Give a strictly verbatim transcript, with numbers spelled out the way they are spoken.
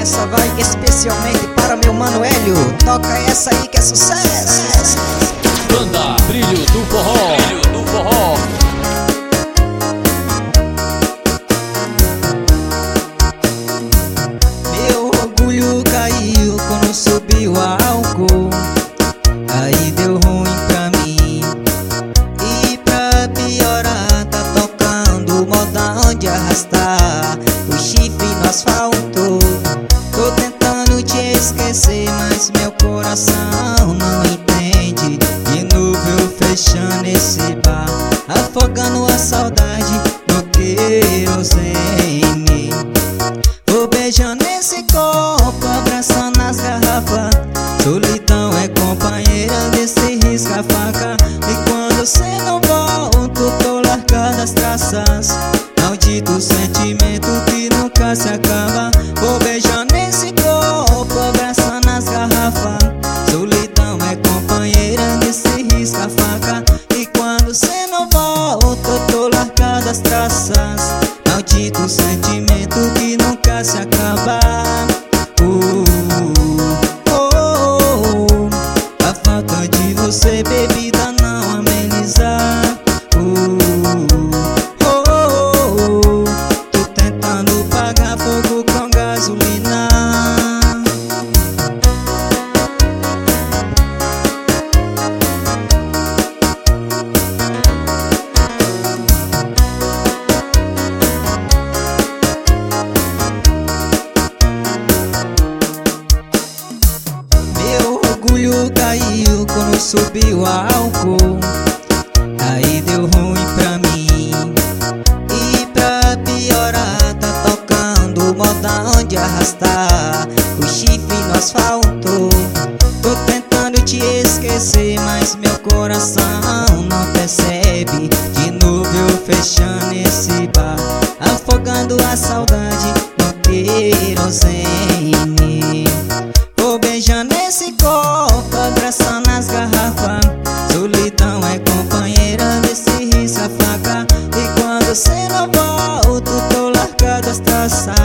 Essa vai especialmente para meu mano Hélio. Toca essa aí que é sucesso. Banda Brilho do Forró. Brilho do Forró. Meu orgulho caiu quando subiu o álcool. Aí deu ruim pra mim. E pra piorar tá tocando modão de arrastar o chifre no asfalto. Tô tentando te esquecer, mas meu coração não entende. De novo eu fechando esse bar, afogando a saudade no querosene. Vou beijando esse copo, abraçando as garrafas. Solidão é companheira desse risca-faca. E quando cê não volta, tô largado as traças. Maldito sentimento que nunca se acaba. Vou beijando esse copo, abraçando as garrafas. Solidão é companheira desse risca-faca. E quando cê não volta, tô largado as traças. Maldito sentimento que nunca se acaba. uh, oh, oh, oh. A falta de você, bebida, não amenizar. uh, oh, oh, oh. Tô tentando pagar fogo com gasolina. Orgulho caiu quando subiu o álcool. Aí deu ruim pra mim. E pra piorar tá tocando modão de arrastar o chifre no asfalto. Tô tentando te esquecer, mas meu coração não percebe. De novo eu fechando esse bar, afogando a saudade no querosene. Vou beijando esse copo, abraçando as garrafas. Solidão é companheira desse risca-faca. E quando cê não volta, tô largado as traças.